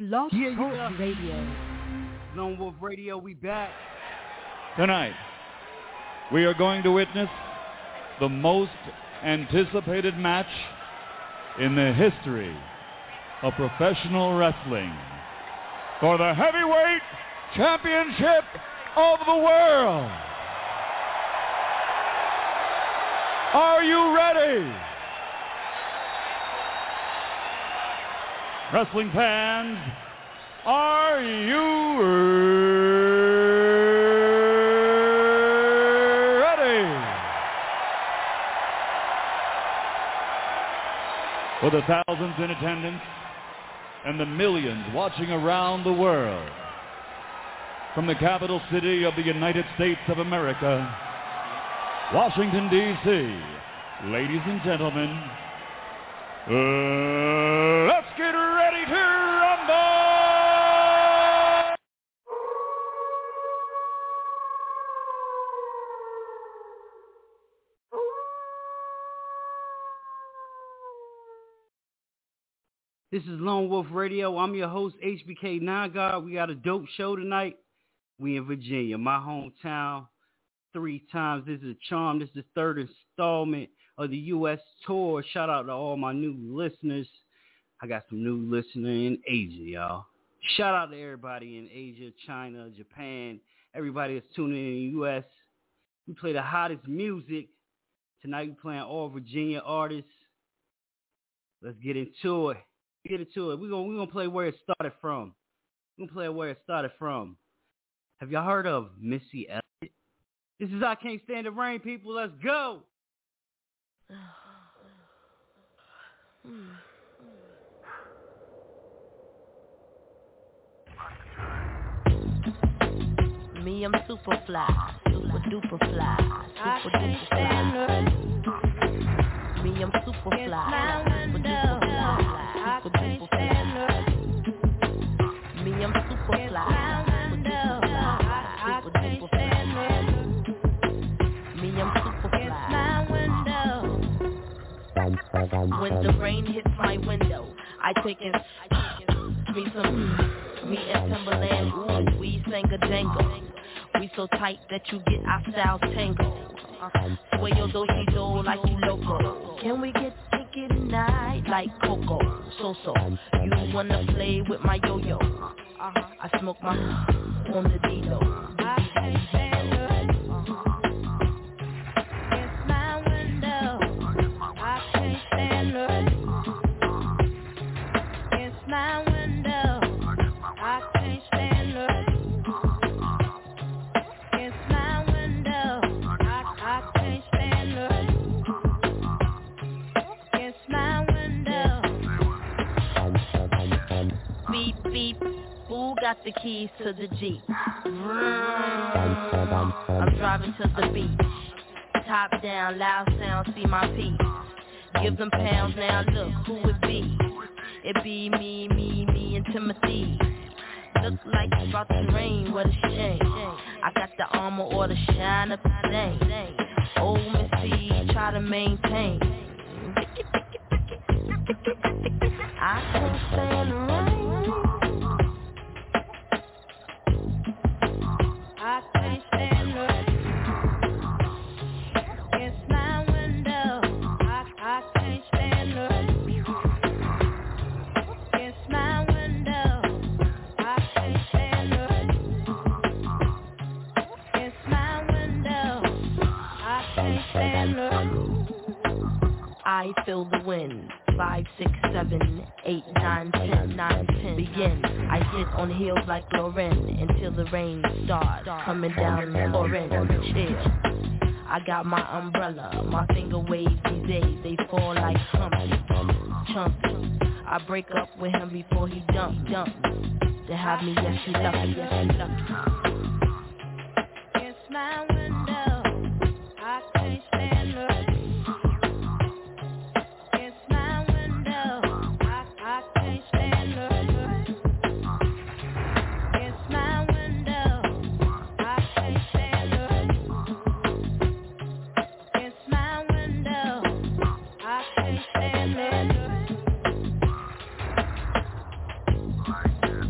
Blog Talk Radio. Lone Wolf Radio, we back. Tonight, we are going to witness the most anticipated match in the history of professional wrestling for the heavyweight championship of the world. Are you ready? Wrestling fans, are you ready? For the thousands in attendance and the millions watching around the world, from the capital city of the United States of America, Washington, D.C., ladies and gentlemen, let's get ready to rumble! This is Lone Wolf Radio. I'm your host, HBK Nagard. We got a dope show tonight. We in Virginia, my hometown. 3 times. This is a charm. This is the 3rd installment of the U.S. tour. Shout out to all my new listeners. I got some new listeners in Asia, y'all. Shout out to everybody in Asia, China, Japan, everybody that's tuning in the U.S. We play the hottest music. Tonight we playing all Virginia artists. Let's get into it. We're gonna play where it started from. Have y'all heard of Missy Elliott? This is I Can't Stand the Rain, people. Let's go. Me, I'm super fly, super duper fly, super duper fly. Me, I'm super fly, super duper fly, super duper fly. Me, I'm super fly, super duper fly, super duper fly. Me, I'm super fly. When the rain hits my window, I take it. Me and Timberland, ooh, we sang a jangle. We so tight that you get our styles tangled. Sway your do-si-do like you loco. Can we get kinky tonight like Coco? So, you wanna play with my yo-yo? I smoke my on the D-Lo. I can't stand her. It's my window. I can't stand her. It's my window. I can't stand her. It's my window. I can't stand her. It's my window. Beep, beep. Who got the keys to the Jeep? I'm driving to the beach. Top down, loud sound, see my peace. Give them pounds now, look who it be. It be me and Timothy. Look like it's about to rain, what a shame. I got the armor or the shine up the thing. Old Missy, try to maintain. I can't stand the rain. I can't stand the rain. It's my window. I can't stand the rain. It's my window. I can't stand the rain. It's my window. I can't stand the rain. I feel the wind. 5, 6, 7, 8, 9, 10, 9, 10. Begin. I sit on hills like Lauren until the rain starts coming down Lauren. Chill. I got my umbrella. My finger waves these days. They fall like Humpty. Chumpy. I break up with him before he dump. To have me, yes, he lucky. It's my window. I can't stand her. It's my window. I can't stand her. It's my window. I can't stand her. It's my window. I can't stand her.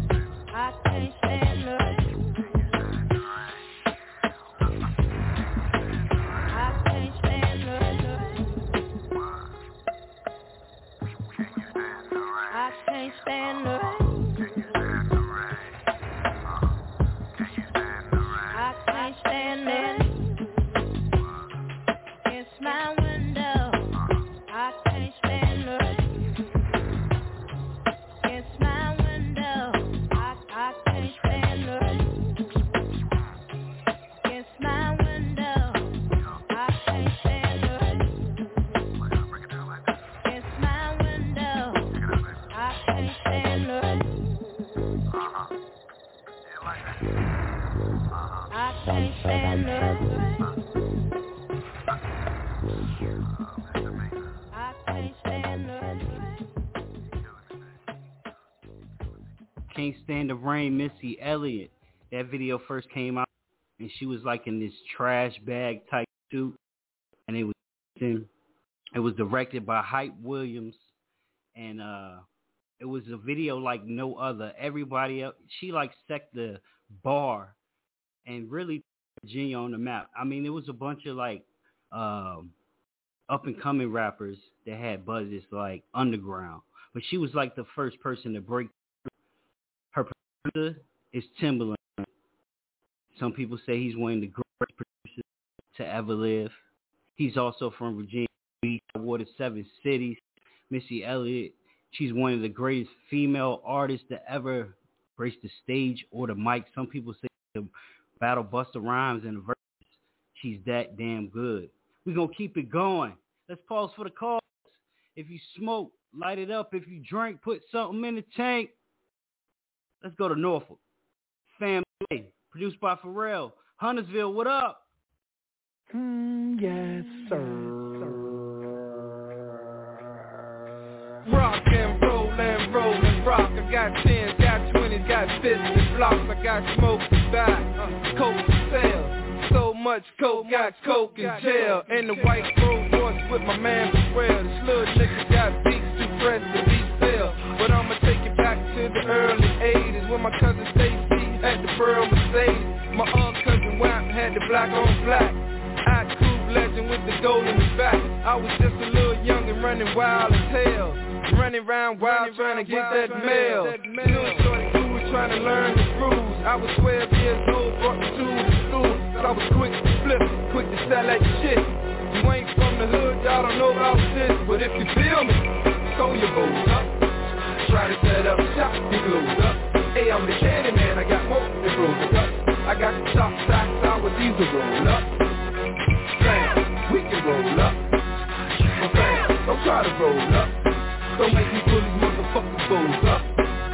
can't stand her. I can't stand her. Can't Stand the Rain, Missy Elliott. That video first came out, and she was like in this trash bag type suit, and it was directed by Hype Williams, and it was a video like no other. Everybody else, she like set the bar, and really put Virginia on the map. I mean, it was a bunch of like up and coming rappers that had buzzes like underground, but she was like the first person to break. Her producer is Timbaland. Some people say he's one of the greatest producers to ever live. He's also from Virginia Beach, awarded 7 cities. Missy Elliott, she's one of the greatest female artists to ever grace the stage or the mic. Some people say to battle Busta Rhymes in the verses. She's that damn good. We're going to keep it going. Let's pause for the calls. If you smoke, light it up. If you drink, put something in the tank. Let's go to Norfolk. Family, produced by Pharrell. Huntersville, what up? Yes, sir. Rock and roll and roll and rock. I got 10s, got 20s, got 50s and blocks. I got smoke to buy, coke to sell. So much coke, got coke in jail. In the white Rolls Royce with my man Pharrell. This little nigga got beats too fresh to be still. But I'ma take it back to the early 80s when my cousin Stacy had the Pearl Mercedes. My cousin Wap had the black on black. I Coupe legend with the gold in the back. I was just a little young and running wild as hell. Running around wild trying to get that mail. Little shorty cool trying to learn the rules. I was 12 years old, brought me to the school. But I was quick to flip, quick to sell that shit. You ain't from the hood, y'all don't know about this. But if you feel me, throw your bows up. Try to set up shop, you close up. Hey, I'm the candy man, I got more than frozen up. I got the top socks out with these to roll up. Fam, we can roll up. But fam, don't try to roll up. Don't make me pull these motherfucking bows up.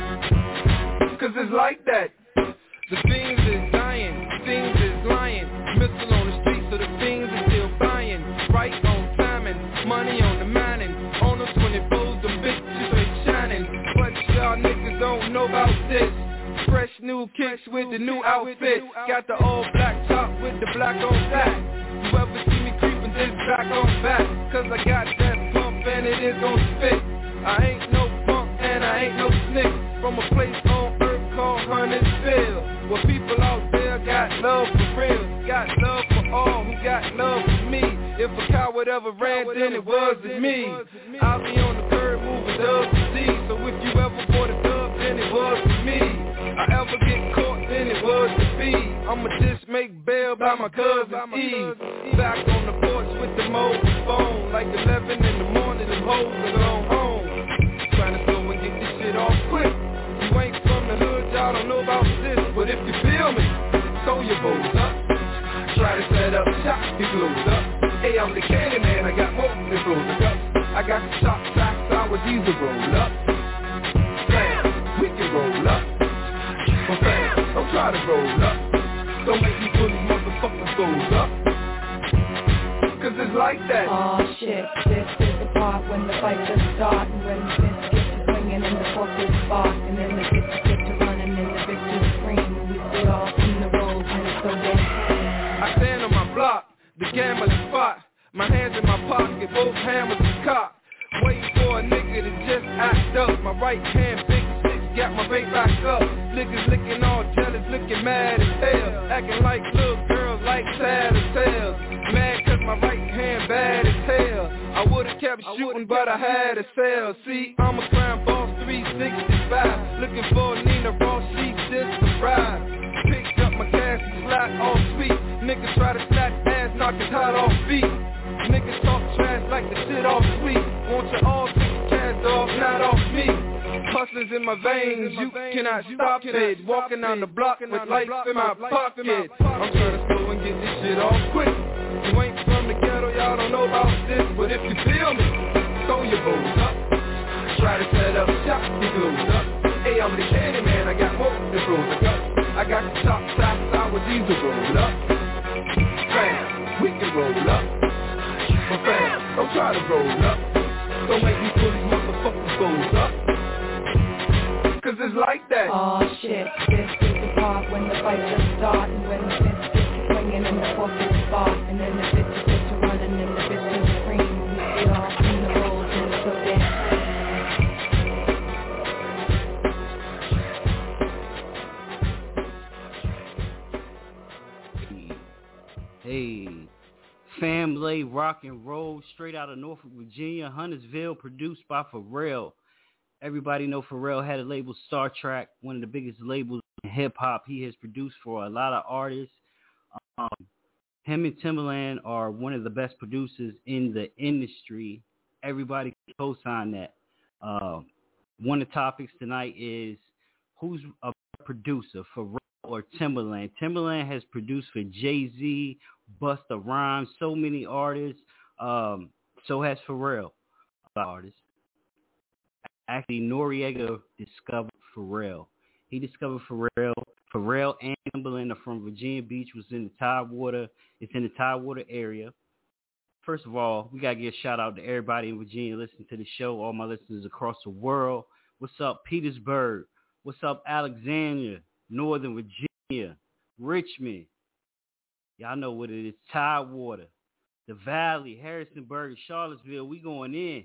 Cause it's like that. The things is dying, things is lying. Missile on the street, so the things is still buying. Right on timing, money on the mining. On those 24s, them bitches straight shining. But y'all niggas don't know about this. Fresh new kicks with the new outfit. Got the all black top with the black on black. You ever see me creeping this back on back? Cause I got that pump and it is gon' spit. I ain't no punk and I ain't no snick. From a place on earth called Huntersville, where people out there got love for real. Got love for all who got love for me. If a coward ever ran, then it wasn't me. I'll be on the curb moving dub to see. So if you ever bought a dub, then it was for me. I ever get caught, then it was to be. I'ma just make bail by my cousin Eve. Back on the porch with the mobile phone. Like 11 in the morning, them hoes are gone home. Trying to go and get this shit off quick. You ain't from the hood, y'all don't know about this. But if you feel me, throw your bows up. Try to set up shop, you close up. Hey, I'm the candy man, I got more than frozen up. I got the top socks out with these to roll up. Fam, we can roll up. But fam, don't try to roll up. Don't make me pull these motherfuckers goes up. Cause it's like that. Aw shit, this is the part when the fight just starts. And when the fence gets to swinging and the fuckers spark. And then the bitches get to running and the victors scream. And we sit off in the road and it's so damn clean. I stand on my block, the gambling spot. My hands in my pocket, both hammers is cocked. Waiting for a nigga to just act up. My right hand big six, got my bait back up. Niggas looking all jealous, looking mad as hell. Acting like little girls, like sad as hell. Mad cause my right hand bad as hell. I would've kept shooting, but I had to sell. See, I'm a crime boss 365. Looking for Nina Ross, she just surprised. Picked up my cash and slide all sweet. Niggas try to snatch ass, knock his hot off feet. Niggas talk trash like the shit off sweet. Want you all take the cash off, not off me. Hustlers in my veins, you cannot stop it. Walking down the block with lights in my pocket. I'm trying to slow and get this shit off quick. You ain't from the ghetto, y'all don't know about this. But if you feel me, throw your bows up. Try to set up shop, you close up. Hey, I'm the candy man, I got more than frozen up. I I got the top side sour diesel roll up. Fam, we can roll up. But fam, don't try to roll up. Don't make me pull these motherfuckers goes up. Cause it's like that. Aw shit, this is the part when the fight just starts. And when the fist gets to swinging and the fork gets spark. And then the bitches get to running and the bitches scream. We see all in the rolls and it's so damn. Hey, Family Rock and Roll, straight out of Norfolk, Virginia, Huntersville, produced by Pharrell. Everybody know Pharrell had a label, Star Trak, one of the biggest labels in hip-hop. He has produced for a lot of artists. Him and Timbaland are one of the best producers in the industry. Everybody can co-sign that. One of the topics tonight is who's a producer, Pharrell or Timbaland. Timbaland has produced for Jay-Z, Busta Rhymes, so many artists. So has Pharrell, artists. Actually, Noriega discovered Pharrell. He discovered Pharrell. Pharrell and Timbaland are from Virginia Beach, was in the Tidewater. It's in the Tidewater area. First of all, we got to give a shout out to everybody in Virginia listening to the show, all my listeners across the world. What's up, Petersburg? What's up, Alexandria, Northern Virginia, Richmond? Y'all know what it is, Tidewater, the Valley, Harrisonburg, Charlottesville. We going in.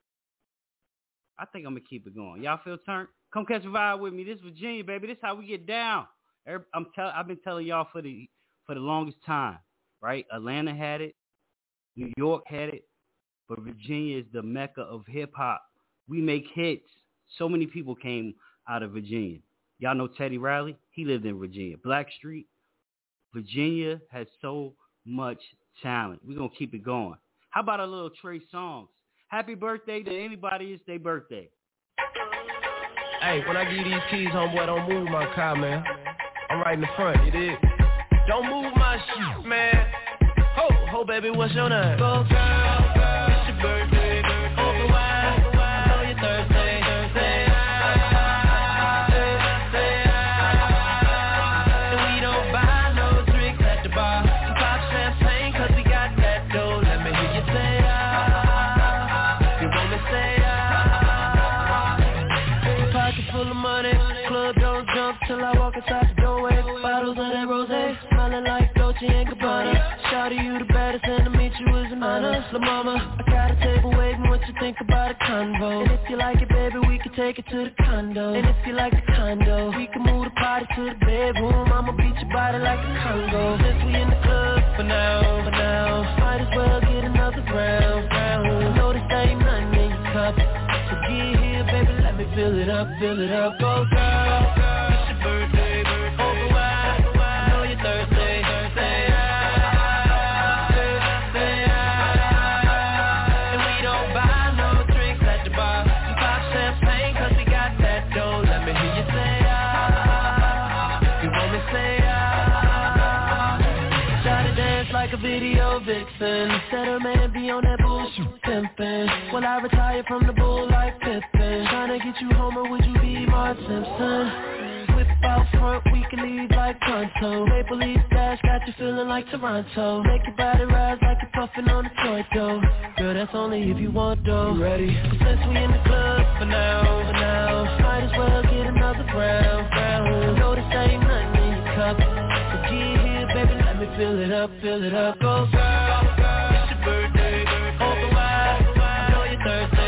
I think I'm going to keep it going. Y'all feel turned? Come catch a vibe with me. This is Virginia, baby. This is how we get down. I've been telling y'all for the longest time, right? Atlanta had it. New York had it. But Virginia is the mecca of hip-hop. We make hits. So many people came out of Virginia. Y'all know Teddy Riley? He lived in Virginia. Blackstreet. Virginia has so much talent. We're going to keep it going. How about a little Trey Songz? Happy birthday to anybody. It's their birthday. Hey, when I give you these keys, homeboy, don't move my car, man. I'm right in the front, you dig? Don't move my shit, man. Ho, baby, what's your name? Go, girl, it's your birthday. Open wide, I know you're thirsty. We don't buy no drinks at the bar. Pop champagne, cause we got that dough. Let me hear you say full of money, club don't jump till I walk inside the doorway. Bottles of that rosé, smelling like Dolce & Gabbana. Shawty, you the baddest, and to meet you is an honor. La mama, I got a table waiting, what you think about a convo? And if you like it, baby, we can take it to the condo. And if you like the condo, we can move the party to the bedroom. I'ma beat your body like a Congo. Since we in the club for now, might as well get another round. I know this ain't nothing in your cup, so get here, baby, let me fill it up, go girl, it's your birthday, open wide, I know you're thirsty, and we don't buy no drinks at the bar, we pop champagne cause we got that dough, let me hear you say you want me say try to dance like a video vixen, said her man be on that bullshit pimpin', well I retire from the bull like Pippin, tryna get you home or would you be Mark Simpson? Whip out front, we can leave like pronto. Maple Leaf Dash got you feeling like Toronto. Make your body rise like you're puffin' on a toy dough. Girl, that's only if you want dough. You ready? Since we in the club for now, might as well get another round. I know this ain't nothing in your cup, so get here, baby, let me fill it up, go girl, it's your birthday, open wide, I know you're thirsty.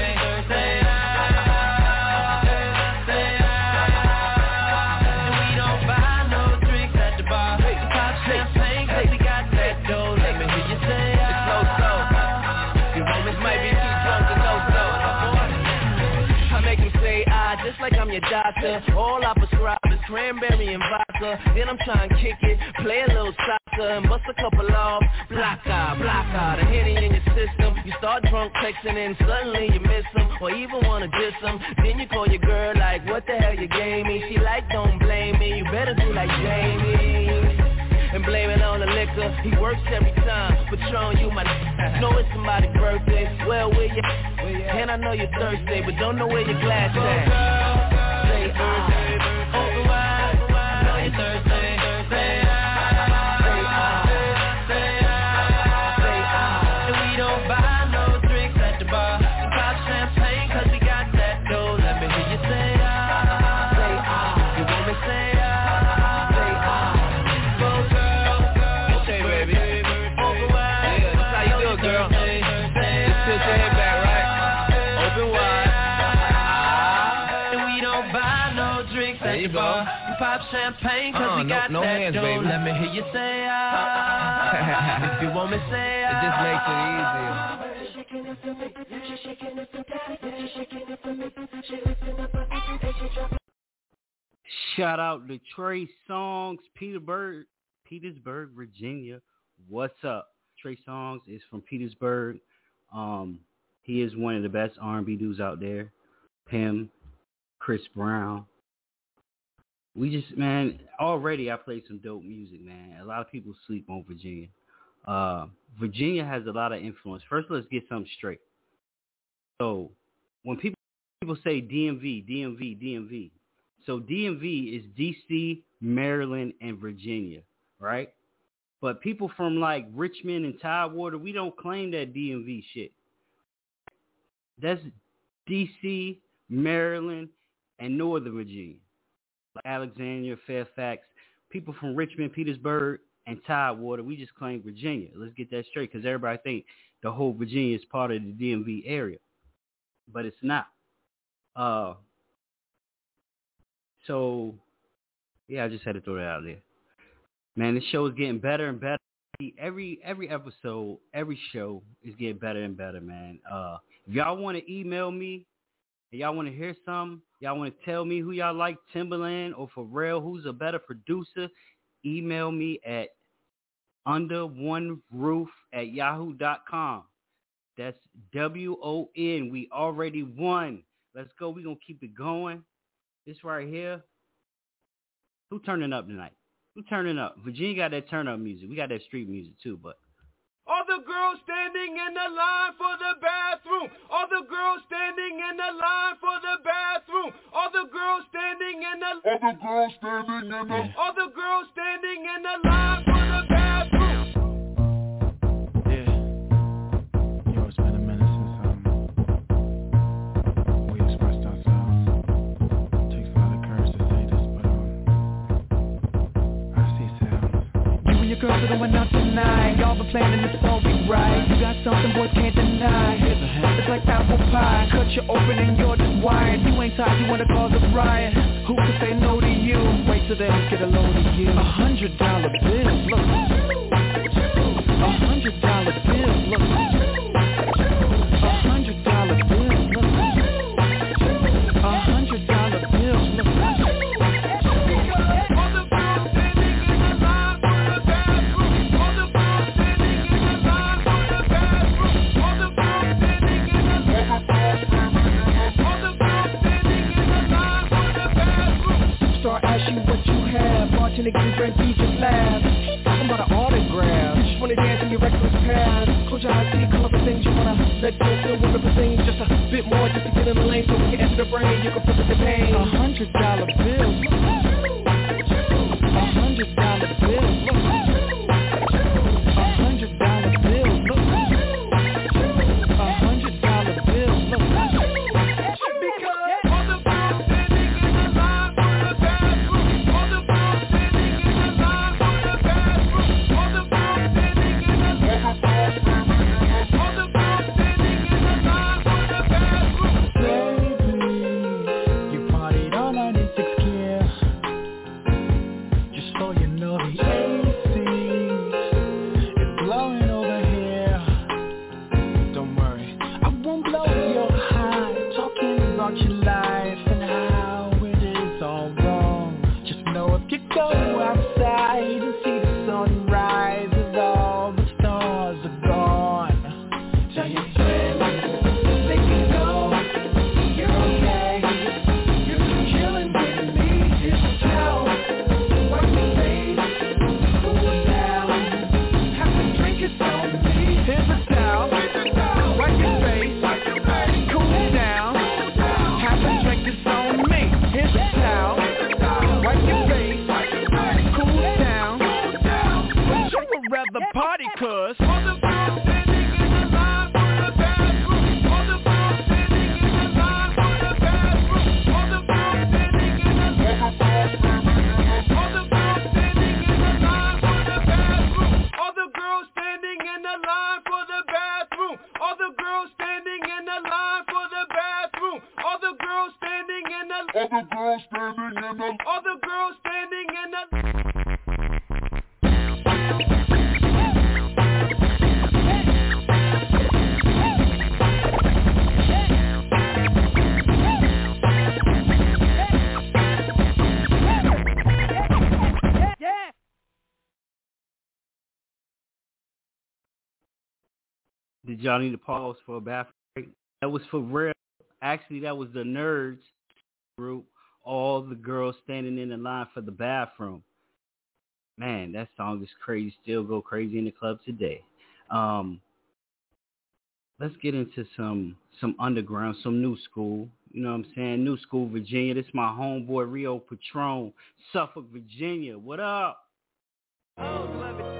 Just like I'm your doctor, all I prescribe is cranberry and vodka. Then I'm trying to kick it, play a little soccer, and bust a couple off. Block out, the Henny in your system. You start drunk texting and suddenly you miss them, or even wanna diss them. Then you call your girl like, what the hell you gave me? She like, don't blame me, you better do like Jamie. And blame it on the liquor, he works every time. Patron, you my know it's somebody's birthday. Well, where you? And I know you're thirsty, but don't know where your glass at. Say birthday, open wide, know you're thirsty. Champagne Festival. We pop champagne cause we got no that hands, dough. baby. Let me hear you say ah. If you want me say ah. It just makes it easier. Shout out to Trey Songz, Petersburg, Virginia. What's up? Trey Songz is from Petersburg. He is one of the best R&B dudes out there. Him, Chris Brown. We just, man, already I played some dope music, man. A lot of people sleep on Virginia. Virginia has a lot of influence. First, let's get something straight. So when people say DMV, so DMV is DC, Maryland, and Virginia, right? But people from like Richmond and Tidewater, we don't claim that DMV shit. That's DC, Maryland, and Northern Virginia. Like Alexandria, Fairfax. People from Richmond, Petersburg, and Tidewater, we just claim Virginia. Let's get that straight because everybody think the whole Virginia is part of the DMV area. But it's not. So, yeah, I just had to throw that out there. Man, this show is getting better and better. Every episode, every show is getting better and better, man. If y'all want to email me and y'all want to hear something, y'all want to tell me who y'all like, Timberland or Pharrell, who's a better producer, email me at underoneroof@yahoo.com. That's WON. We already won. Let's go. We're going to keep it going. This right here. Who turning up tonight? Who turning up? Virginia got that turn up music. We got that street music too, but. All the girls standing in the line for the bathroom. All the girls standing in the line for the bathroom. All the girls standing in the All the girls standing in the All the girls standing in the line for the bathroom. Yeah. Yo, it's been a minute since we expressed ourselves. It takes a lot of courage to say this, but I see sounds. You and your girls are going out tonight. Y'all been planning this all week, right? You got something boys can't deny. Here's a hint. It's like apple pie. Cut you open and you're just wired. You ain't tired, you wanna cause a riot. Who can say no to you? Wait till they get a load of you. $100 bills, look. $100 bills, look. $100 bills, look. $100 bills, look. Niggas drink, eat, just laugh. I'm about an autograph. Just wanna dance in your reckless past. Close your eyes, see a couple things you wanna let go. Feel wonderful things, just a bit more, just to get in the lane, so we can enter the brain. You can flip it the pain. $100 bills. $100 bills. $100 bills. $100 bills. bathroom. Other girls standing in the... Did y'all need to pause for a bathroom break? That was for real. Actually, that was the Nerds group. All the girls standing in the line for the bathroom. Man, that song is crazy. Still go crazy in the club today. Let's get into some underground, some new school. You know what I'm saying? New school, Virginia. This is my homeboy, Rio Patron, Suffolk, Virginia. What up? Oh, love it.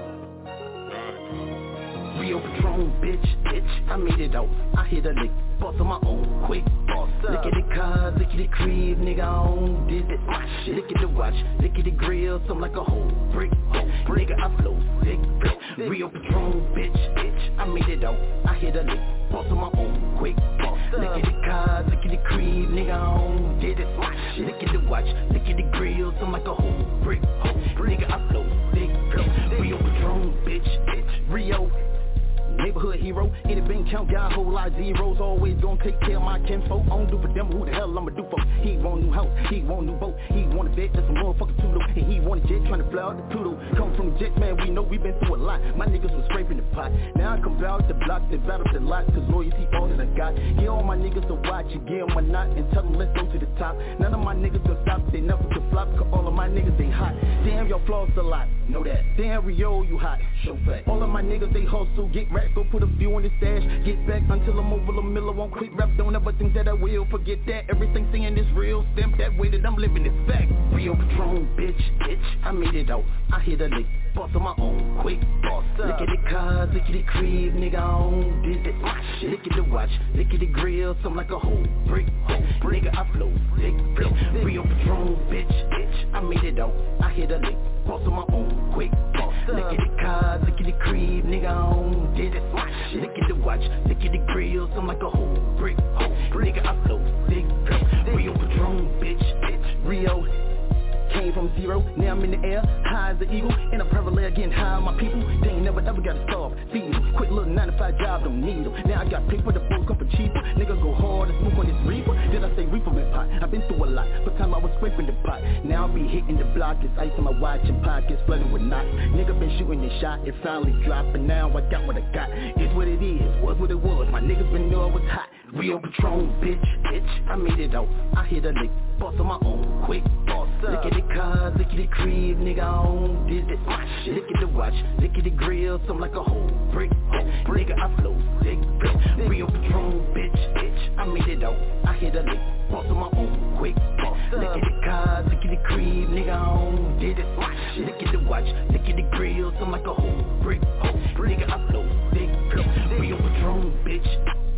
Rio Patron, bitch, I made it out. I hit a lick, boss on my own, quick, boss up. Look at the car, look at the crib, nigga, I own did it, my shit. Look at the watch, look at the grill, something like a whole brick, nigga, I flow sick, Rio Patron, bitch, I made it out. I hit a lick, boss on my own, quick, boss up. Look at the car, look at the crib, nigga, I own did it, my shit. Look at the watch, look at the grill, something like a whole brick, nigga, I flow sick, Rio Patron, bitch, Rio. Neighborhood hero, any bank count, got a whole lot of zeros. Always gonna take care of my kinfolk. I don't do for them, who the hell I'ma do for? He want a new house, he want a new boat. He want a vet, that's a motherfucking Tulu. And he want a jet, tryna fly out the Pluto. Come from the jet, man, we know we been through a lot. My niggas was scraping the pot. Now I come out the block, they battle the lot. Cause loyalty all that I got. Get all my niggas to watch, you give them a knot. And tell them let's go to the top. None of my niggas will stop, they never could flop. Cause all of my niggas, they hot. Damn, your flaws a lot, know that. Damn, Rio, you hot, show fact. All of my niggas, they hustle, get rap, go put a few on the stash. Get back until I'm over the middle. Won't quit rap, don't ever think that I will. Forget that, everything saying is real. Stamp that way that I'm living is fact. Rio Patron, bitch, I made it out. I hit a lick, boss on my own, quick, boss up. Look at the cars, look at the crib, nigga, I own did it, my shit. Look at the watch, look at the grill, something like a whole brick, nigga, I flow sick, Rio Patron, bitch, I made it out. I hit a lick, boss on my own, quick, boss up. Look at the cars, look at the crib, nigga, I own did it, my shit. Look at the watch, look at the grill, something like a whole brick, nigga, I flow sick, Rio Patron, bitch, Rio. Came from zero, now I'm in the air, high as the eagle. And I'm parallel getting high on my people. They ain't never ever gotta starve, feed them. Quit little 9-to-5 job, don't need them. Now I got paper, the boat come for cheaper. Nigga go hard and smooth on this reaper. Did I say reaper and pot? I've been through a lot, but time I was scraping the pot. Now I be hitting the block, it's ice on my watch and pockets flooded with knots. Nigga been shooting the shot, it finally dropped. And now I got what I got, it's what it is, was what it was. My niggas been know I was hot. Rio Patron, bitch, I made it out. I hit a lick, boss on my own, quick, boss up. Look at the cars, look at the crib, nigga, I own did it, my shit. Look at the watch, look at the grill, something like a whole brick, nigga, I flow sick, Rio Patron, bitch, I made it out. I hit a lick, boss on my own, quick, boss up. Look at the cars, look at the crib, nigga, I own did it, my shit. Look at the watch, look at the grill, something like a whole brick, nigga, I flow sick, Rio Patron, bitch.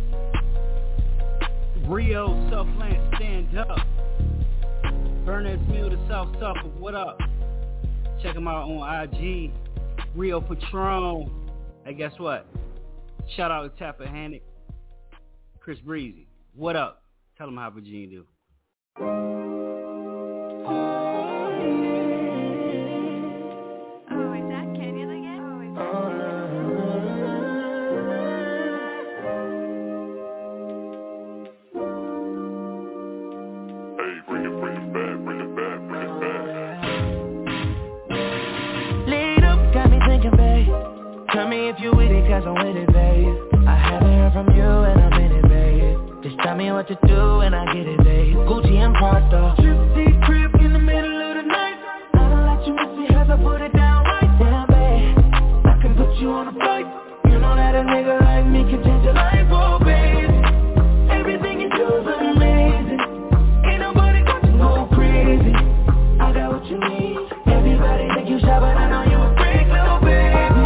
Rio, Southland, stand up. Bernard's Mill to South Suffolk, what up? Check him out on IG. Rio Patron. Hey, guess what? Shout out to Tappahannock. Chris Breezy, what up? Tell him how Virginia do. Tell me if you with it, cause I'm with it, babe. I haven't heard from you and I'm in it, babe. Just tell me what to do and I get it, babe. Gucci and Prada. Trip crib in the middle of the night. I don't let you miss me as I put it down right. Damn, babe, I can put you on a flight. You know that a nigga like me can change your life, oh, babe. Everything you do is amazing. Ain't nobody got to go crazy. I got what you need. Everybody think you shy, but I know you a freak, little baby.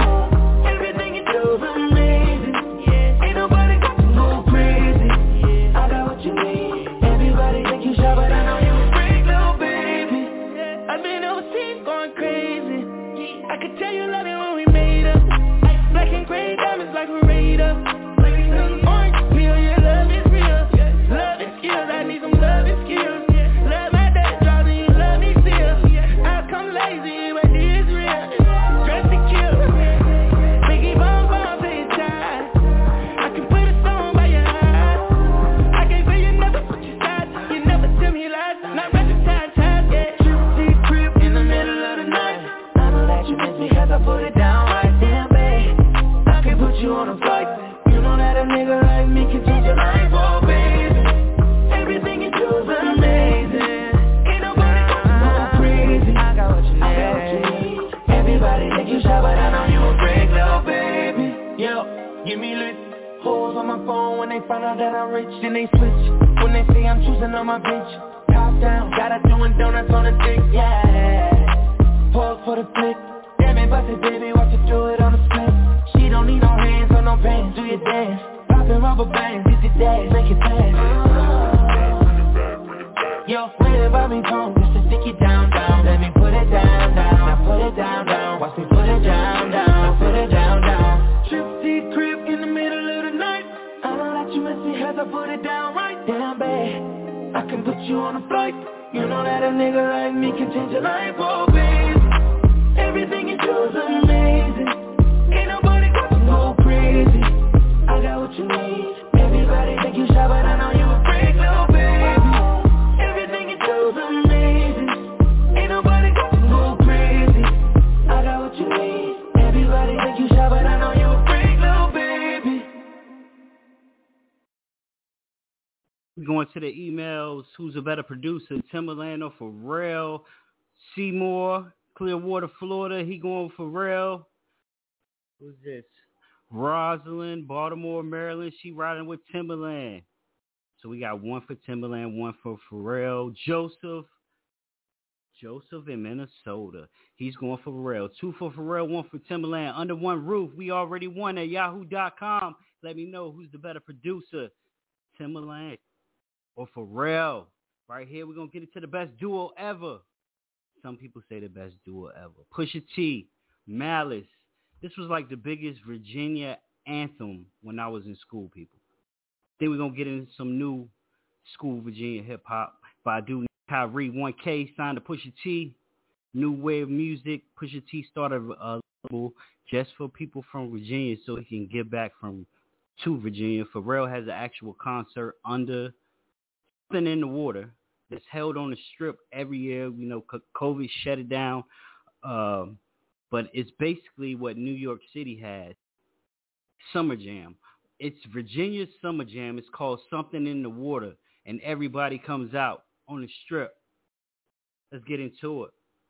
Like a Raider, orange peel, your love is real. Love and skills, I need some love and skills. Love my dad, driving you love me still. get me lit. Hoes on my phone when they find out that I'm rich. Then they switch when they say I'm choosing on my bitch. Top down, got her doing donuts on the dick, yeah. Pause for the flick. Damn it, bust it, baby, watch it do it on the split. She don't need no hands or no pants, do your dance. Poppin' rubber bands, hit the dash, make it fast. Yo, waiting by me phone, just to stick it down, down. Let me put it down, down, now put it down, down. Watch me put it down, down, now put it down, down. Trip to your crib in the middle of the night. I know that you miss me as I put it down right. Damn, babe, I can put you on a flight. You know that a nigga like me can change your life, oh babe. Everything you do is amazing. Ain't nobody got to go crazy. I got what you need. Everybody think you shy, but I know you a freak, little baby. Everything you do is amazing. Ain't nobody got to go crazy. I got what you need. Everybody think you shy, but I know you a freak, little baby. We're going to the emails. Who's a better producer, Timberland or Pharrell? Seymour, Clearwater, Florida. He going for Pharrell. Who's this? Rosalind, Baltimore, Maryland. She riding with Timberland. So we got one for Timberland, one for Pharrell. Joseph in Minnesota. He's going for Pharrell. 2 for Pharrell, 1 for Timberland. Under one roof. We already won at yahoo.com. Let me know who's the better producer, Timberland or Pharrell. Right here, we're going to get into the best duo ever. Some people say the best duo ever. Pusha T, Malice. This was like the biggest Virginia anthem when I was in school, people. Then we're going to get into some new school Virginia hip-hop by a dude named Kyrie. 1K signed to Pusha T. New wave music. Pusha T started a label just for people from Virginia so he can give back to Virginia. Pharrell has an actual concert under Something in the Water. It's held on the Strip every year. You know, COVID shut it down. But it's basically what New York City has. Summer Jam. It's Virginia's Summer Jam. It's called Something in the Water. And everybody comes out on the Strip. Let's get into it.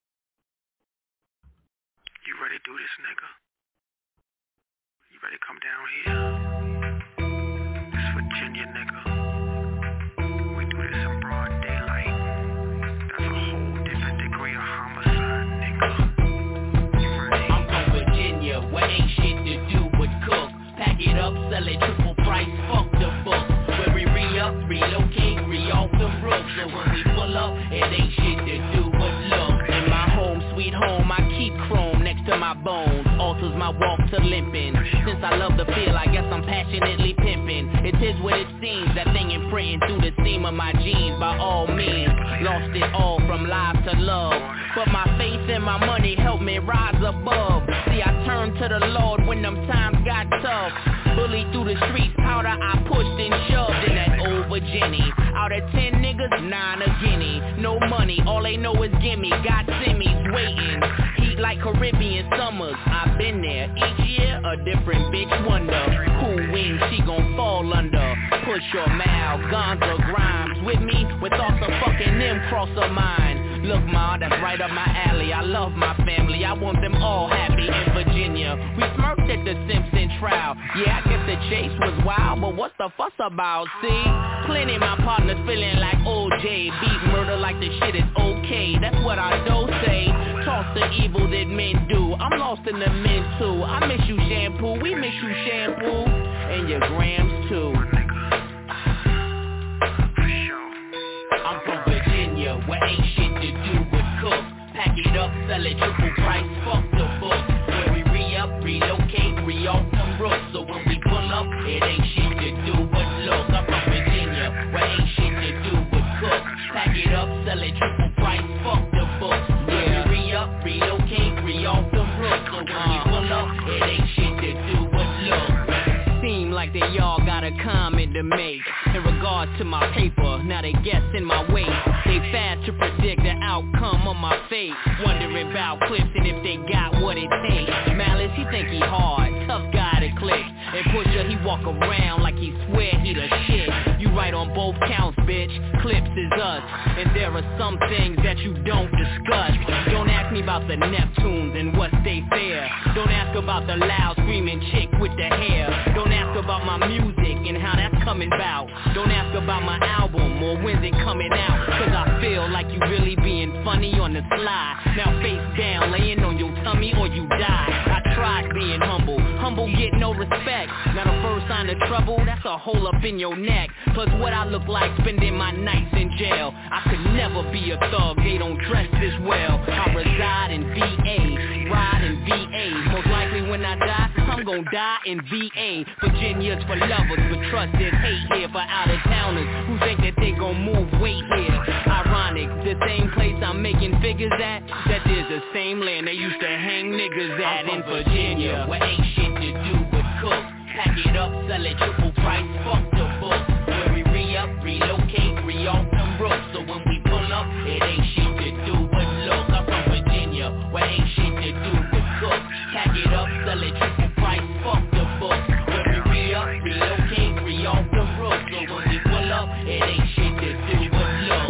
You ready to do this, nigga? You ready to come down here? It's Virginia, nigga. We do this in broad daylight. That's a whole different degree of homicide, nigga. You ready? I'm from Virginia, where ain't shit to do but cook. Pack it up, sell it triple price, fuck the book. Where we re-up, relocate, re-off the roof. So when we pull up, it ain't shit to do but look. In my home, sweet home, I keep chrome next to my bones. Alters my walk to limping. Since I love the feel, I guess I'm passionately pimping. It is what it seems, that thing imprinting through the seam of my jeans. By all means, lost it all from life to love. But my faith and my money helped me rise above. See, I turned to the Lord when them times got tough. Bullied through the streets, powder I pushed and shoved in that old Virginia. Out of 10 niggas, 9 a guinea. No money, all they know is gimme. Got semis waiting. Heat like Caribbean summers. I've been there. Each year, a different bitch wonder. Who wins, she gon' fall under. Push your mouth, Gonza Grimes. With me, with thoughts of fucking them cross her mind. Look, ma, that's right up my alley. I love my family. I want them all happy in Virginia. We smirked at the Simpson trial. Yeah, I guess the chase was wild, but what's the fuss about, see? Plenty my partners feeling like OJ. Beat murder like the shit is okay. That's what I do say. Toss the evil that men do. I'm lost in the men too. I miss you, shampoo. We miss you, shampoo. And your grams too. I'm from Virginia, where ain't shit to do but cook. Pack it up, sell it triple price, fuck the book. Where we re-up, relocate, re-off them roofs. So when we pull up, it ain't shit to do but look. I'm from Virginia, where ain't shit to do but cook. Pack it up, sell it triple price, fuck the book. Where we re-up, relocate, re-off them roofs. So when we pull up, it ain't shit to do but look. Seem like they all got a comment to make in regards to my paper. Now they guessing my weight. They fast to predict the outcome of my fate. Wondering about clips and if they got what it takes. Malice, he think he hard, tough guy to click. And Pusha, he walk around like he swear he the shit. You right on both counts, bitch. Clips is us. And there are some things that you don't discuss. Don't ask me about the Neptunes and what they fare. Don't ask about the loud screaming chick with the hair. Don't ask about my music and how that's coming about. Don't ask about my album or when's it coming out. Cause I feel like you really being funny on the slide. Now face down, laying on your tummy or you die. I tried being humble, humble get no respect. Now the first sign of trouble, that's a hole up in your neck. Plus what I look like spending my nights in jail. I could never be a thug, they don't dress this well. I reside in VA, ride in VA. Most likely when I die, I'm gon' die in VA. Virginia's for lovers, but trust there's hate here for out-of-towners who think that they gon' move weight here. Ironic, the same place I'm making figures at, that is the same land they used to hang niggas at in Virginia, where ain't shit to do but cook. Pack it up, sell it triple price, fuck the book. Where we re-up, relocate, re-off them roofs. So when we pull up, it ain't shit to do but look. I'm from Virginia, where ain't shit to do but cook. Pack it up, sell it triple price, fuck the book. Where we re-up, relocate, re-off them roofs. So when we pull up, it ain't shit to do but look.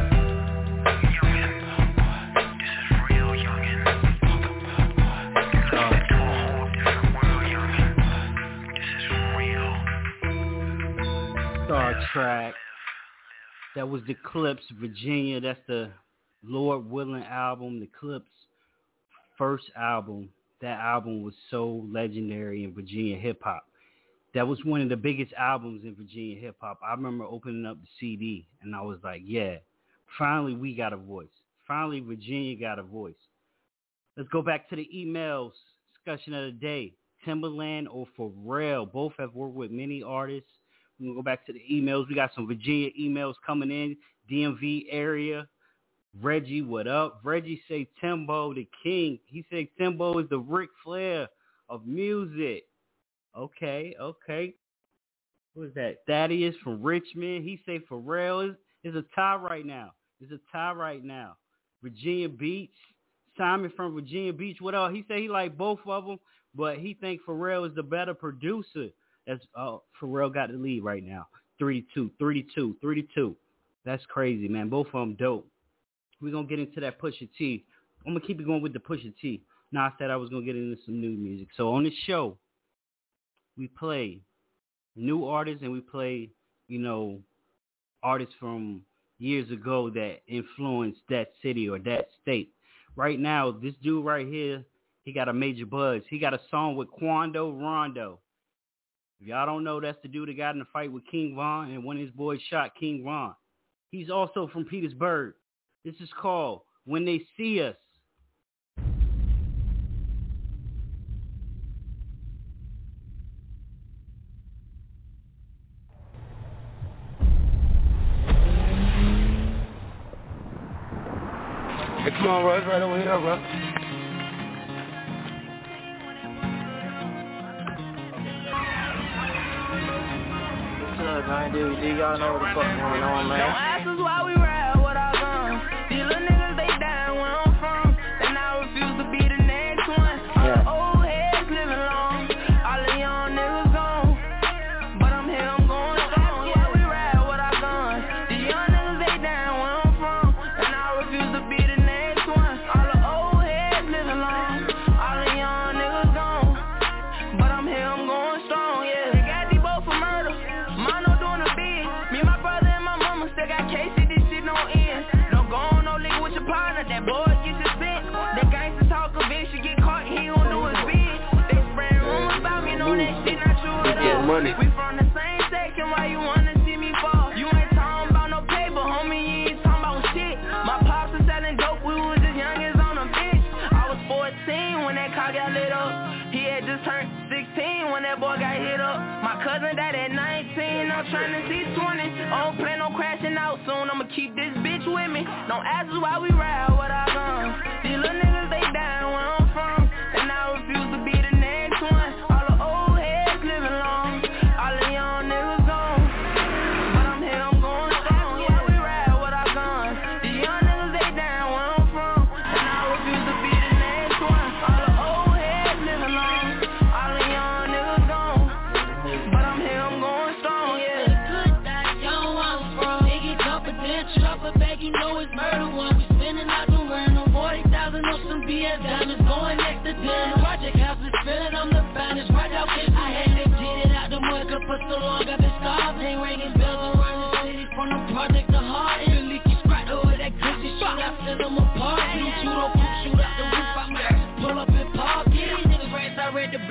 Star Track. That was the Clips, Virginia. That's the Lord Willing album, the Clips' first album. That album was so legendary in Virginia hip-hop. That was one of the biggest albums in Virginia hip-hop. I remember opening up the CD, and I was like, yeah, finally we got a voice. Finally Virginia got a voice. Let's go back to the emails. Discussion of the day. Timbaland or Pharrell. Both have worked with many artists. We're going to go back to the emails. We got some Virginia emails coming in. DMV area. Reggie, what up? Reggie say Timbo the king. He said Timbo is the Ric Flair of music. Okay. Who is that? Thaddeus from Richmond. He say Pharrell is a tie right now. Virginia Beach. Simon from Virginia Beach. What else? He say he like both of them, but he think Pharrell is the better producer. That's Pharrell got the lead right now. 32. That's crazy, man. Both of them dope. We're going to get into that Pusha T. I'm going to keep it going with the Pusha T. Now, I said I was going to get into some new music. So on this show, we play new artists and we play, artists from years ago that influenced that city or that state. Right now, this dude right here, he got a major buzz. He got a song with Quando Rondo. If y'all don't know, that's the dude that got in a fight with King Von and one of his boys shot King Von. He's also from Petersburg. This is called When They See Us. Hey, come on, bro. It's right over here, bro. Man, dude, y'all know what the fuck going on, man. Don't ask us why we ride with our guns. These little niggas, they dying where I'm from. And I refuse to be the next one. All the old heads living long. All the young niggas gone. But I'm here, I'm going strong. Yeah, we ride with our guns. These young niggas, they dying where I'm from. And I refuse to be the next one. All the old heads living long. All the young niggas gone. But I'm here, I'm going strong, yeah. They got these both for murder. Mono doing a big. Me, my brother, and my mama still got cases. This shit no end. Don't go on no link with your partner. That boy get you sent. That gangsta talk convince you get caught. He gon' do his bid. They spread rumors about me. Know that shit not true at all. Money. We from the same section. Why you wanna see me fall? You ain't talking about no paper, homie. You ain't talking about shit. My pops was selling dope. We was as young as on a bitch. I was 14 when that car got lit up. He had just turned 16 when that boy got hit up. My cousin died at 19, I'm trying to see 20. I don't plan on crashing out soon, I'ma keep this bitch with me. Don't ask us why we ride with our guns. These little niggas, they dying where I'm from. And I refuse to be the next one. All the old heads living long. All the young niggas gone. But I'm here, I'm going strong. Yeah, we ride with our guns. These young niggas, they dying where I'm from. And I refuse to be the next one. All the old heads living long. All the young niggas gone. But I'm here, I'm going strong, yeah. Chopper back, you know it's murder one. We spinning out the random 40,000 on some BS diamonds going next to 10. Project house is feeling, I'm the finest. Right out 50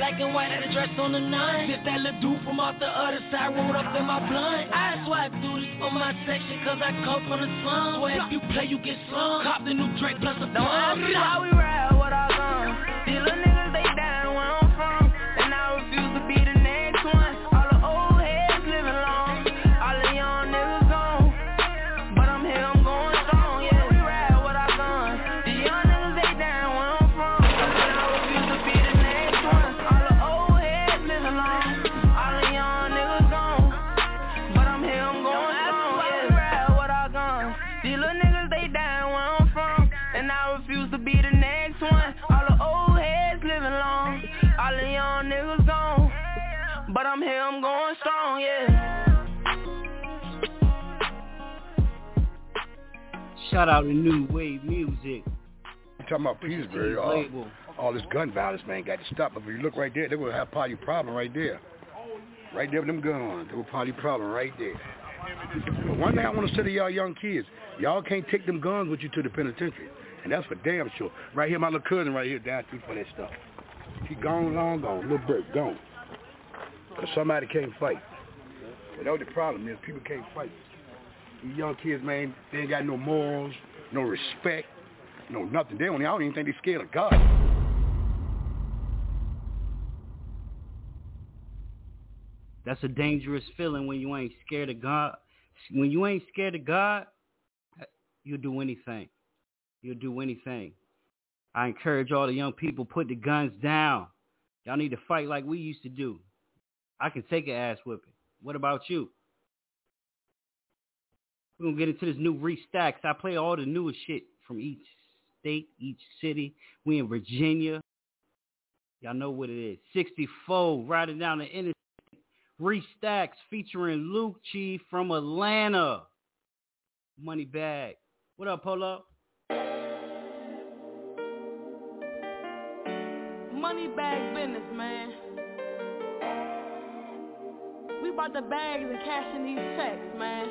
black and white, had a dress on the 9. If that little dude from off the other side rolled up in my blunt. I swipe through this on my section, cause I come from the slums. Where if you play, you get slung. Cop the new Drake plus a plug. Don't ask me how we ride, what I done. These little niggas, they down where I'm from. And I refuse to be the next one. All the old heads living long. All the young niggas gone. But I'm here, I'm going strong. Yeah, we ride what I done. These young niggas, they down where I'm from. And I refuse to be the next one. All the old heads living long. All the young niggas gone. But I'm here, I'm going strong. Yeah, we ride what I done. These little niggas, they down where I'm from. And I refuse to be the next one. All the old heads living long. All the young niggas gone. But I'm here, I'm going strong, yeah. Shout out to New Wave Music. You talking about Petersburg, all this gun violence, man, got to stop. If you look right there, they will have probably a problem right there. Right there with them guns, they will probably a problem right there. But one thing I want to say to y'all young kids, y'all can't take them guns with you to the penitentiary. And that's for damn sure. Right here, my little cousin right here down for that stuff. He gone, long gone, little bird, gone. Because somebody can't fight. But that's the problem is, people can't fight. These young kids, man, they ain't got no morals, no respect, no nothing. I don't even think they're scared of God. That's a dangerous feeling when you ain't scared of God. When you ain't scared of God, you'll do anything. You'll do anything. I encourage all the young people, put the guns down. Y'all need to fight like we used to do. I can take an ass whipping. What about you? We're going to get into this new Restacks. I play all the newest shit from each state, each city. We in Virginia. Y'all know what it is. 64, riding down the interstate. Restacks featuring Luke Chief from Atlanta. Money Bag. What up, Polo? Money bag business, man. We bought the bags and cashing these checks, man.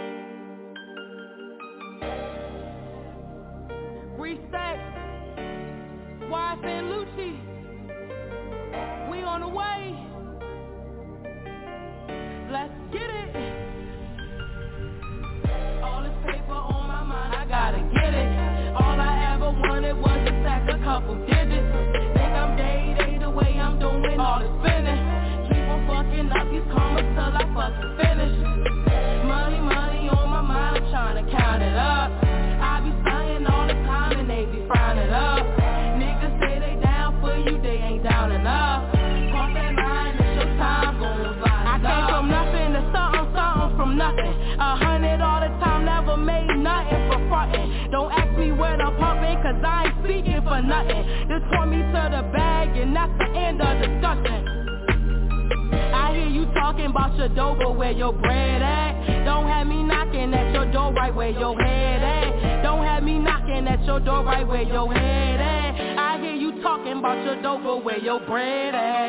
Restack, Wife and Lucci, we on the way. Let's get it. All this paper on my mind, I gotta get it. All I ever wanted was to stack a couple digits. Think I'm day the way I'm doing all this spinning. Keep on fucking up these commas till I fucking finish. Money on my mind, I'm trying to count it up. I be stunting all the time and they be frowning up. Niggas say they down for you, they ain't down enough. Cross that line, it's your time, gon' find I came from nothing to something from nothing. 100 all the time, never made nothing for frontin'. Don't ask me where I'm pumping, cause I ain't speaking for nothing. Just pour me to the bag and that's the end of discussion. I hear you talking about your dough, but where your bread at? Don't have me knocking at your door right where your head at. Don't have me knocking at your door right where your head at. I hear you talking about your dough, but where your bread at?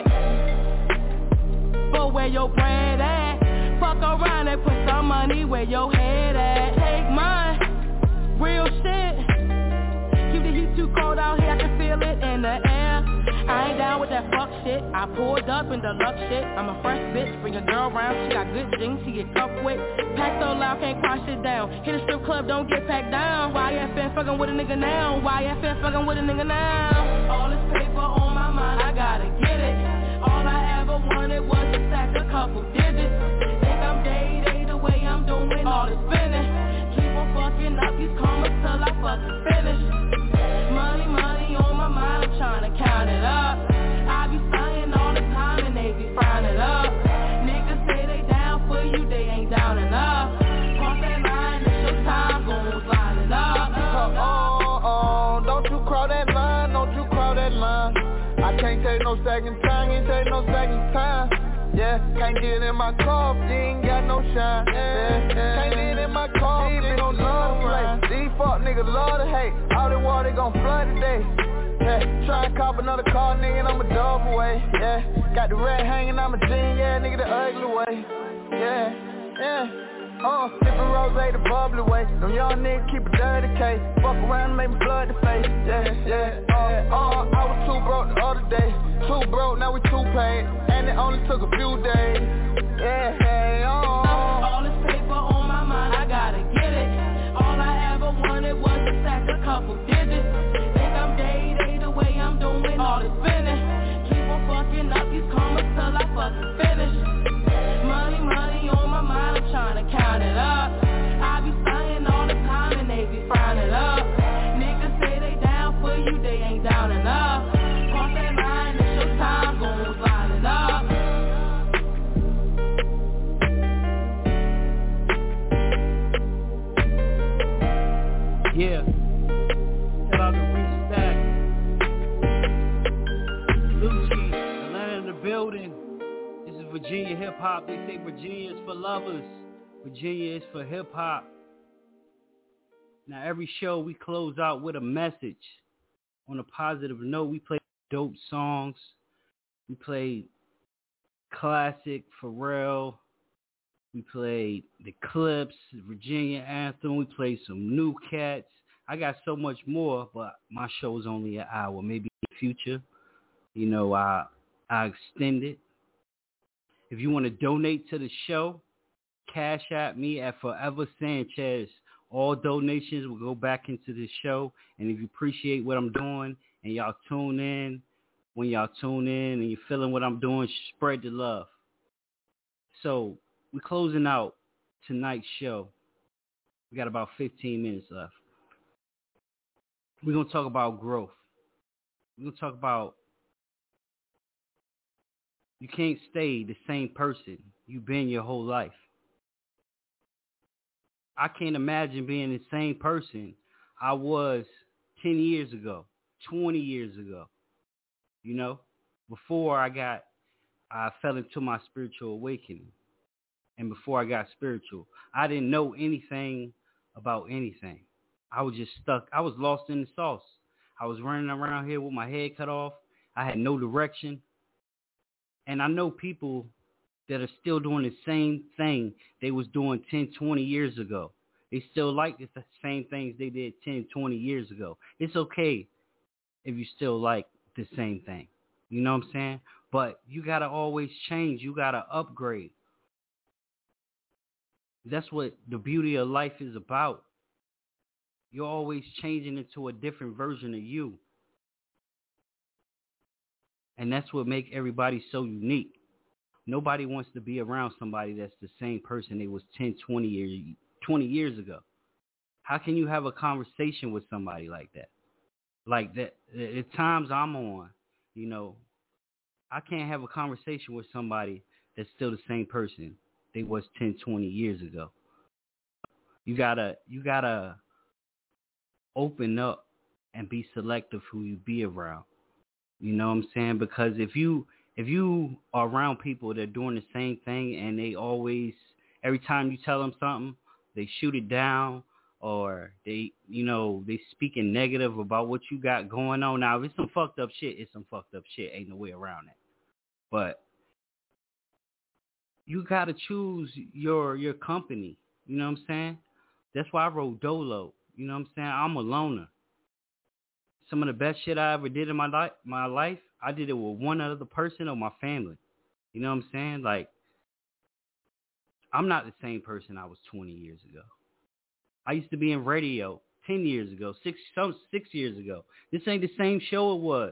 But where your bread at? Fuck around and put some money where your head at. Take mine, real shit. Keep the heat too cold out here, I can feel it in the air. I ain't down with that fuck shit. I pulled up in deluxe shit. I'm a fresh bitch, bring a girl round. She got good jeans, she get cuffed with. Pack so loud, can't cry shit down. Hit a strip club, don't get packed down. YFN fucking with a nigga now. YFN fucking with a nigga now. All this paper on my mind, I gotta get it. All I ever wanted was to stack a couple digits. Think I'm day the way I'm doing all this spinning. Keep on fucking up these commas till I fucking finish. Money on my mind, I'm trying to count it up. I be stunting all the time and they be frowning up. Niggas say they down for you, they ain't down enough. Cross that line, it's your time, gon' line it up. Don't you cross that line, don't you cross that line. I can't take no second time, ain't take no second time. Yeah, can't get in my car, you ain't got no shine. Yeah, can't get in my car, you ain't no love play. These fuck niggas love to hate, all the water gon' flood today. Yeah, try and cop another car, nigga, and I'm a dub away. Yeah, got the red hanging on my jean, yeah, nigga, the ugly way. Yeah. Sippin' rose, the bubbly way. Them young niggas keep a dirty case. Fuck around and make me blood the face. I was too broke the other day. Too was broke, now we two paid, and it only took a few days. Yeah, hey, oh. All this paper on my mind, I gotta get it. All I ever wanted was to stack a couple digits. Think I'm day the way I'm doing all this spinning. Keep on fucking up these commas till I fucking finish. Money on my mind, I'm trying to count it up. I be sighing all the time and they be frowning up. Niggas say they down for you, they ain't down enough. Cross that line, it's your time, gon' line it up. Yeah. Shout out to Reach Stack. Lucci, Atlanta in the building. This is Virginia hip hop. They say Virginia is for lovers. Virginia is for hip hop. Now every show we close out with a message. On a positive note, we play dope songs. We played classic Pharrell. We played the Clips, Virginia Anthem. We played some new cats. I got so much more, but my show is only an hour. Maybe in the future, you know, I extend it. If you want to donate to the show, cash at me at Forever Sanchez. All donations will go back into the show. And if you appreciate what I'm doing and y'all tune in, when y'all tune in and you're feeling what I'm doing, spread the love. So we're closing out tonight's show. We got about 15 minutes left. We're going to talk about growth. We're going to talk about you can't stay the same person you've been your whole life. I can't imagine being the same person I was 10 years ago, 20 years ago, you know, before I fell into my spiritual awakening. And before I got spiritual, I didn't know anything about anything. I was just stuck. I was lost in the sauce. I was running around here with my head cut off. I had no direction. And I know people that are still doing the same thing they was doing 10, 20 years ago. They still like the same things they did 10, 20 years ago. It's okay if you still like the same thing. You know what I'm saying? But you got to always change. You got to upgrade. That's what the beauty of life is about. You're always changing into a different version of you. And that's what makes everybody so unique. Nobody wants to be around somebody that's the same person they was 10, 20 years ago. How can you have a conversation with somebody like that? Like that, at times I'm on, you know, I can't have a conversation with somebody that's still the same person they was 10, 20 years ago. You gotta open up and be selective who you be around. You know what I'm saying? Because if you are around people that are doing the same thing and they always, every time you tell them something, they shoot it down or they speaking negative about what you got going on. Now, if it's some fucked up shit, it's some fucked up shit. Ain't no way around that. But you got to choose your company. You know what I'm saying? That's why I wrote Dolo. You know what I'm saying? I'm a loner. Some of the best shit I ever did in my life, I did it with one other person or my family. You know what I'm saying? Like, I'm not the same person I was 20 years ago. I used to be in radio 10 years ago, 6 years ago. This ain't the same show it was.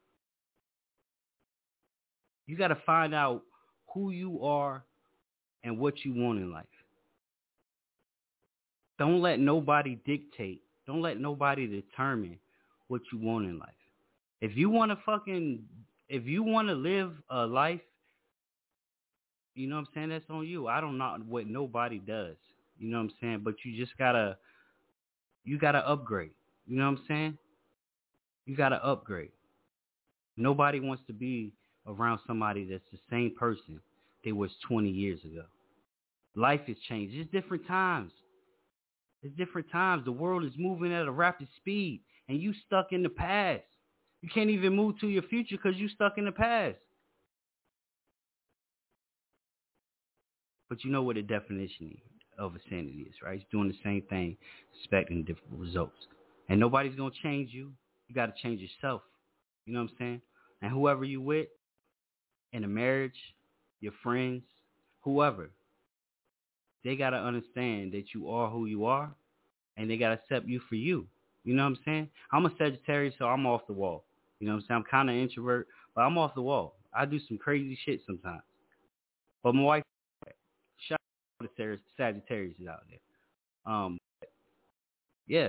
You got to find out who you are and what you want in life. Don't let nobody dictate. Don't let nobody determine what you want in life. If you want to live a life, you know what I'm saying, that's on you. I don't know what nobody does. You know what I'm saying? But you just gotta upgrade. You know what I'm saying? You gotta upgrade. Nobody wants to be around somebody that's the same person they was 20 years ago. Life has changed. It's different times. It's different times. The world is moving at a rapid speed, and you stuck in the past. You can't even move to your future because you stuck in the past. But you know what the definition of insanity is, right? It's doing the same thing, expecting different results. And nobody's going to change you. You got to change yourself. You know what I'm saying? And whoever you with, in a marriage, your friends, whoever, they got to understand that you are who you are, and they got to accept you for you. You know what I'm saying? I'm a Sagittarius, so I'm off the wall. You know what I'm saying? I'm kind of introvert, but I'm off the wall. I do some crazy shit sometimes. But my wife, shout out to the Sagittarius out there. Yeah.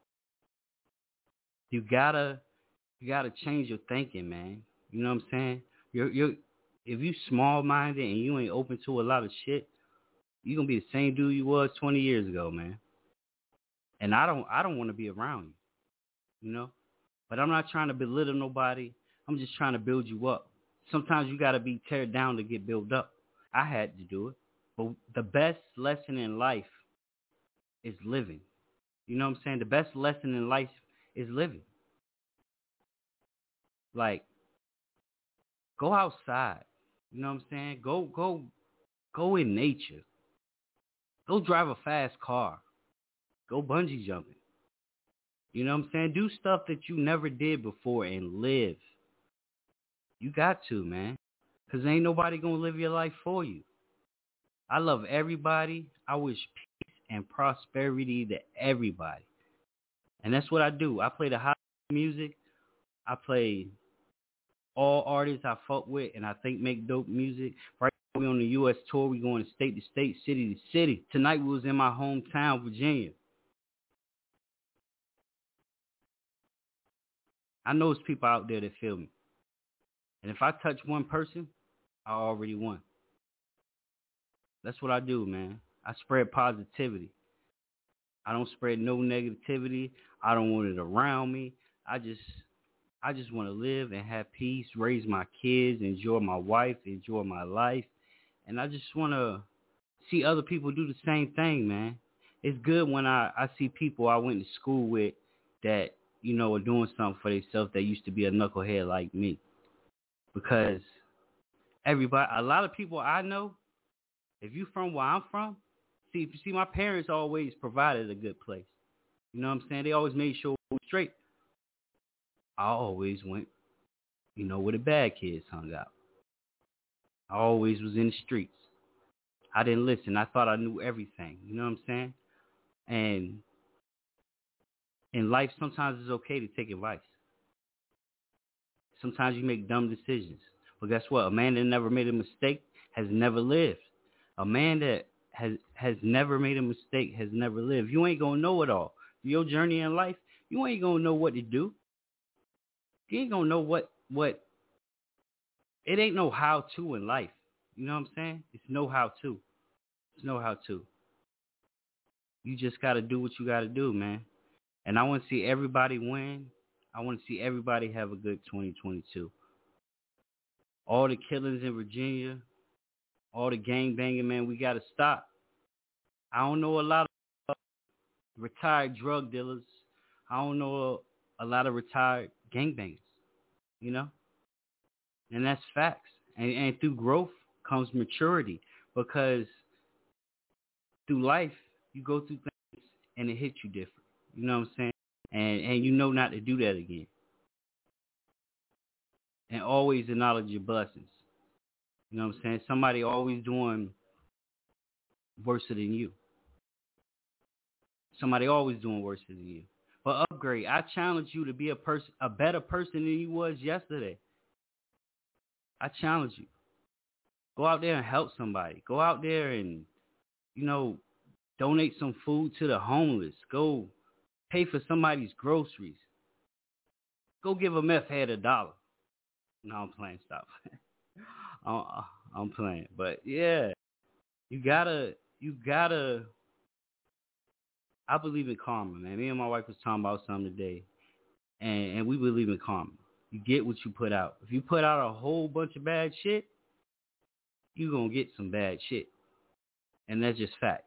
You gotta change your thinking, man. You know what I'm saying? You're if you small-minded and you ain't open to a lot of shit, you're gonna be the same dude you was 20 years ago, man. And I don't want to be around you, you know? But I'm not trying to belittle nobody. I'm just trying to build you up. Sometimes you got to be teared down to get built up. I had to do it. But the best lesson in life is living. You know what I'm saying? The best lesson in life is living. Like, go outside. You know what I'm saying? Go in nature. Go drive a fast car. Go bungee jumping. You know what I'm saying? Do stuff that you never did before and live. You got to, man. Because ain't nobody going to live your life for you. I love everybody. I wish peace and prosperity to everybody. And that's what I do. I play the hot music. I play all artists I fuck with and I think make dope music. Right now we on the U.S. tour. We going state to state, city to city. Tonight we was in my hometown, Virginia. I know there's people out there that feel me. And if I touch one person, I already won. That's what I do, man. I spread positivity. I don't spread no negativity. I don't want it around me. I just want to live and have peace, raise my kids, enjoy my wife, enjoy my life. And I just want to see other people do the same thing, man. It's good when I see people I went to school with that, you know, are doing something for themselves that used to be a knucklehead like me. Because a lot of people I know, if you from where I'm from, see, my parents always provided a good place. You know what I'm saying? They always made sure we were straight. I always went, you know, where the bad kids hung out. I always was in the streets. I didn't listen. I thought I knew everything. You know what I'm saying? And in life, sometimes it's okay to take advice. Sometimes you make dumb decisions. But guess what? A man that never made a mistake has never lived. A man that has never made a mistake has never lived. You ain't going to know it all. Your journey in life, you ain't going to know what to do. You ain't going to know what. It ain't no how-to in life. You know what I'm saying? It's no how-to. It's no how-to. You just got to do what you got to do, man. And I want to see everybody win. I want to see everybody have a good 2022. All the killings in Virginia, all the gang banging, man, we got to stop. I don't know a lot of retired drug dealers. I don't know a lot of retired gang bangers, you know? And that's facts. And through growth comes maturity, because through life, you go through things and it hits you different. You know what I'm saying? And you know not to do that again. And always acknowledge your blessings. You know what I'm saying? Somebody always doing worse than you. Somebody always doing worse than you. But upgrade. I challenge you to be a better person than you was yesterday. I challenge you. Go out there and help somebody. Go out there and, you know, donate some food to the homeless. Go pay for somebody's groceries. Go give a meth head $1. No, I'm playing. Stop. I'm playing. But yeah, you gotta, I believe in karma, man. Me and my wife was talking about something today, and we believe in karma. You get what you put out. If you put out a whole bunch of bad shit, you're going to get some bad shit. And that's just facts.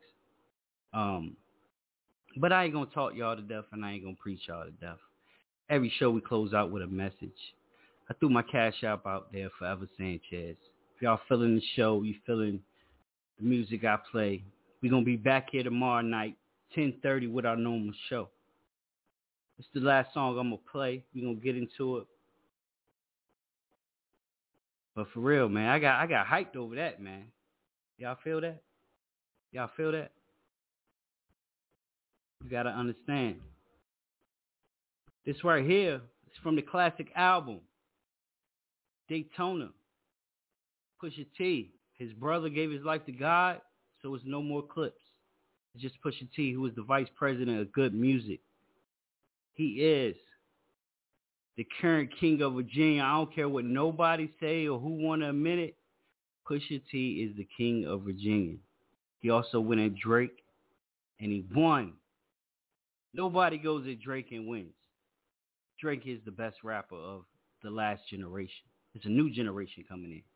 But I ain't going to talk y'all to death, and I ain't going to preach y'all to death. Every show we close out with a message. I threw my Cash App out there, Forever Sanchez. If y'all feeling the show, you feeling the music I play, we're going to be back here tomorrow night, 10:30 with our normal show. It's the last song I'm going to play. We're going to get into it. But for real, man, I got hyped over that, man. Y'all feel that? Y'all feel that? You gotta understand. This right here is from the classic album, Daytona. Pusha T. His brother gave his life to God, so it's no more clips. It's just Pusha T, who is the vice president of good music. He is the current king of Virginia. I don't care what nobody say or who want to admit it. Pusha T is the king of Virginia. He also went at Drake, and he won. Nobody goes at Drake and wins. Drake is the best rapper of the last generation. It's a new generation coming in.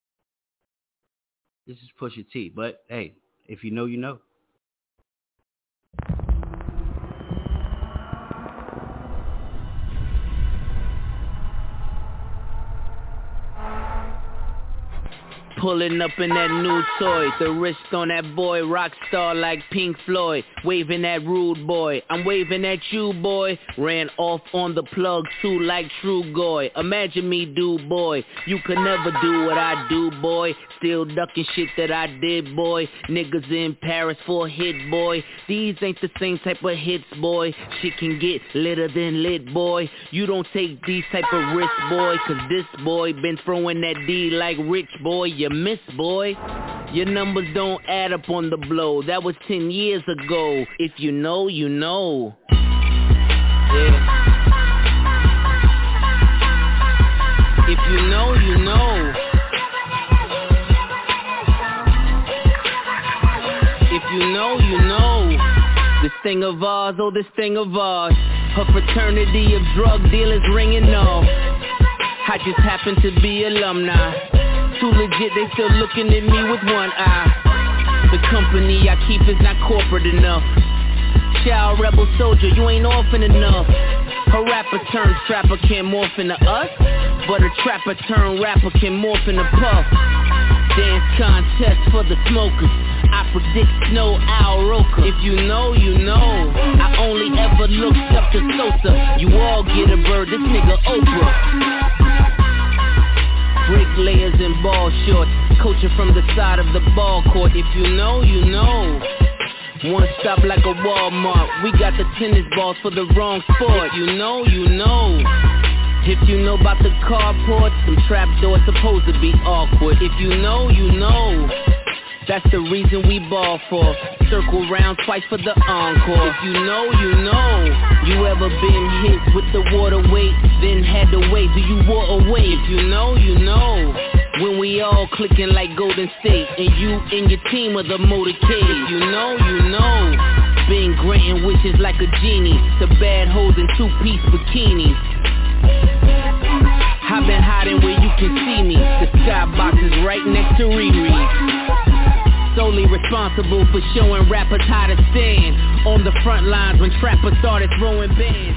This is Pusha T. But, hey, if you know, you know. Pulling up in that new toy, the wrist on that boy, rock star like Pink Floyd, waving at rude boy, I'm waving at you boy, ran off on the plug too like True Goy, imagine me do boy, you could never do what I do boy, still ducking shit that I did boy, niggas in Paris for a hit boy, these ain't the same type of hits boy, shit can get litter than lit boy, you don't take these type of risks boy, cause this boy been throwing that D like Rich boy, you miss boy, your numbers don't add up on the blow, that was 10 years ago, if you know, you know, yeah, if you know, you know, if you know, you know, this thing of ours, oh this thing of ours, her fraternity of drug dealers ringing off, I just happen to be alumni, too legit, they still looking at me with one eye. The company I keep is not corporate enough. Child rebel soldier, you ain't orphan enough. A rapper turned trapper can't morph into us, but a trapper turned rapper can morph into Puff. Dance contest for the smokers, I predict Snow Al Roker. If you know, you know, I only ever looked up to Sosa. You all get a bird, this nigga Oprah. Bricklayers in ball shorts, coaching from the side of the ball court. If you know, you know. One stop like a Walmart, we got the tennis balls for the wrong sport. If you know, you know. If you know about the carport, some trapdoors supposed to be awkward. If you know, you know. That's the reason we ball for. Circle round twice for the encore. If you know, you know. You ever been hit with the water weight, then had to wait, do you walk away? If you know, you know. When we all clicking like Golden State, and you and your team are the motorcade. If you know, you know. Been granting wishes like a genie to bad hoes in two-piece bikinis. I've been hiding where you can see me. The skybox is right next to Riri. Solely responsible for showing rappers how to stand on the front lines when trappers started throwing bands.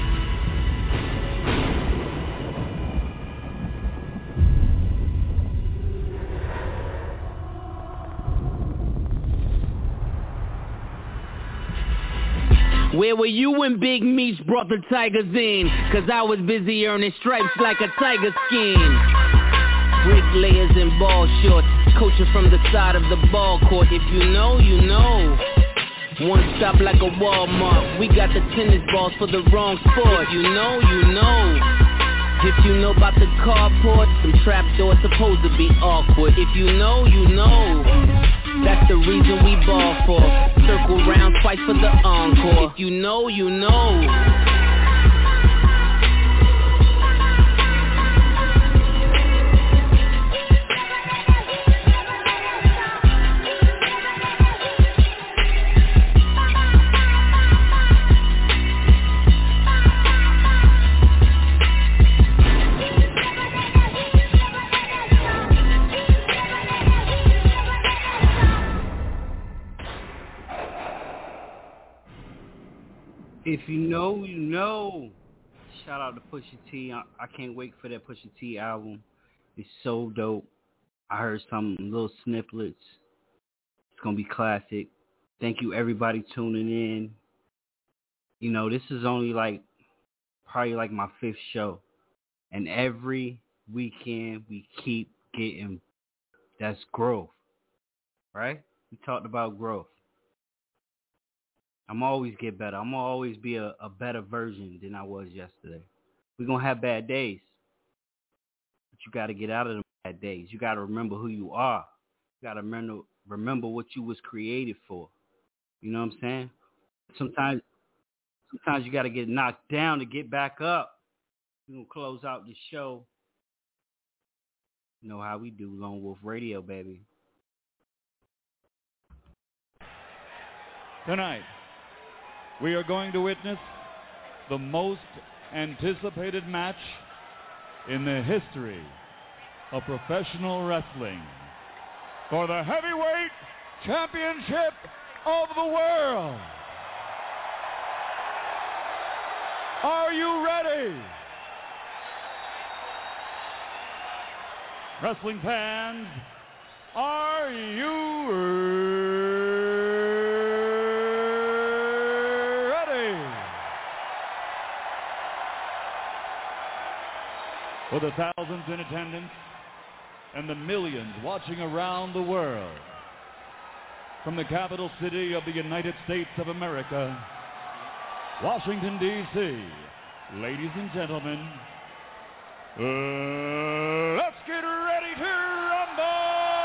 Where were you when Big Meech brought the Tigers in? Cause I was busy earning stripes like a tiger skin. Bricklayers in ball shorts, coaching from the side of the ball court. If you know, you know. One stop like a Walmart, we got the tennis balls for the wrong sport. If you know, you know. If you know about the carport, some trapdoors supposed to be awkward. If you know, you know. That's the reason we ball for. Circle round twice for the encore. If you know, you know. If you know, you know. Shout out to Pusha T. I can't wait for that Pusha T album. It's so dope. I heard some little snippets. It's going to be classic. Thank you everybody tuning in. You know, this is only probably my 5th show. And every weekend we keep that's growth, right? We talked about growth. I'm always get better. I'm gonna always be a better version than I was yesterday. We're gonna have bad days, but you got to get out of them bad days. You got to remember who you are. You got to remember what you was created for. You know what I'm saying? Sometimes you got to get knocked down to get back up. We're gonna close out the show. You know how we do, Lone Wolf Radio, baby. Tonight, we are going to witness the most anticipated match in the history of professional wrestling for the heavyweight championship of the world. Are you ready? Wrestling fans, are you ready? For the thousands in attendance and the millions watching around the world, from the capital city of the United States of America, Washington, D.C., ladies and gentlemen, let's get ready to rumble!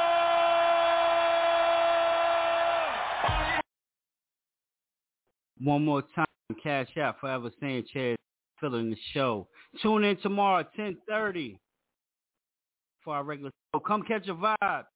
One more time, Cash Out, Forever Sanchez, filling the show. Tune in tomorrow at 10:30 for our regular show. Come catch a vibe.